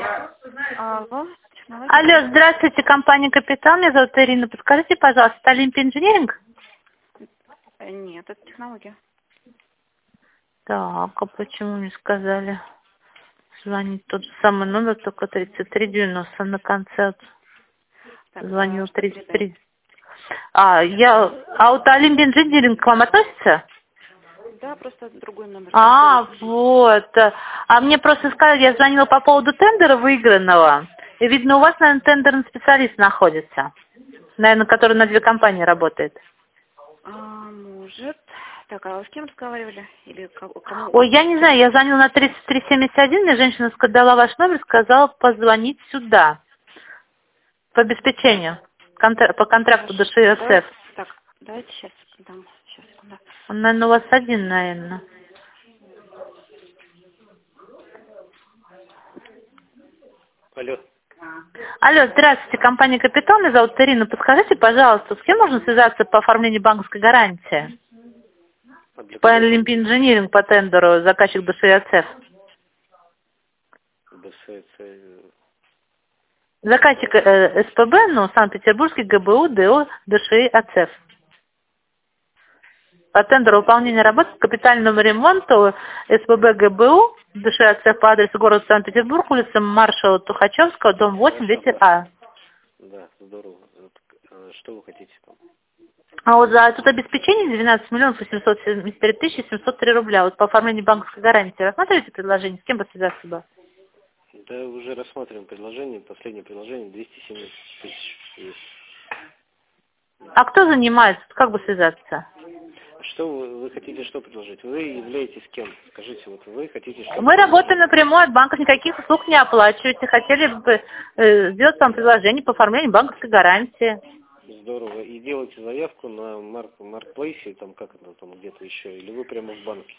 Алло, технология. Алло, здравствуйте, компания «Капитал». Меня зовут Ирина. Подскажите, пожалуйста, Олимпия Инжиниринг? Нет, это технология. Так, а почему мне сказали? Звонит тот же самый номер, только 3390 на конце. Так, Звонил что передать? 33. А вот Олимпия Инжиниринг к вам относится? Да, просто другой номер. Вот. А мне просто сказали, я звонила по поводу тендера выигранного. И, видно, у вас, наверное, тендерный специалист находится. Наверное, который на 2 компании работает. Может. Так, а вы с кем разговаривали? Или кому? Ой, я не знаю, я звонила на 3371, мне женщина дала ваш номер, сказала позвонить сюда. По обеспечению. По контракту ДШСФ. Так, давайте сейчас дам. Сейчас, секунду. Он, наверное, у вас один, наверное. Алло. Алло, здравствуйте, компания «Капитал». Меня зовут Ирина. Подскажите, пожалуйста, с кем можно связаться по оформлению банковской гарантии? По Олимпии Инжиниринг, по тендеру, заказчик ДШСФ. Заказчик СПБ, ну, Санкт-Петербургский ГБУ, ДО, ДШИ, АЦЕФ. По тендеру выполнения работ с капитальным ремонтом СПБ ГБУ, ДШИ, АЦЕФ по адресу города Санкт-Петербург, улица маршала Тухачевского, дом 8, 200А. Да, здорово. Что вы хотите там? А вот за тут обеспечение 12 миллионов 873 тысячи 703 рубля. Вот по оформлению банковской гарантии рассматриваете предложение? С кем бы связаться бы? Да, уже рассматриваем предложение. Последнее предложение 270 тысяч есть. А кто занимается? Как бы связаться? Что вы хотите что предложить? Вы являетесь кем? Скажите, вот вы хотите что? Мы работаем напрямую от банков, никаких услуг не оплачиваете. Хотели бы сделать вам предложение по оформлению банковской гарантии. Здорово. И делайте заявку на маркетплейсе, там как это там где-то еще, или вы прямо в банке.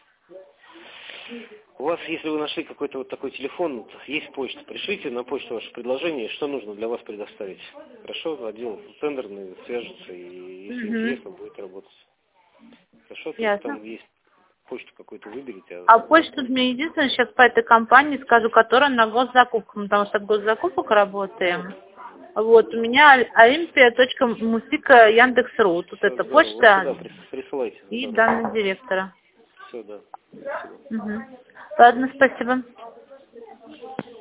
У вас, если вы нашли какой-то вот такой телефон, есть почта, пришлите на почту ваше предложение, что нужно для вас предоставить. Хорошо, отдел тендерный свяжется, и если интересно, будет работать. Хорошо, то есть там есть почту какую-то выберите. А почту мне единственное сейчас по этой компании скажу, которая на госзакупках, потому что от госзакупок работаем. Вот, у меня olympia.musika Яндекс.ру. Тут эта почта присылайте, и данные директора. Все, да. Ладно, спасибо.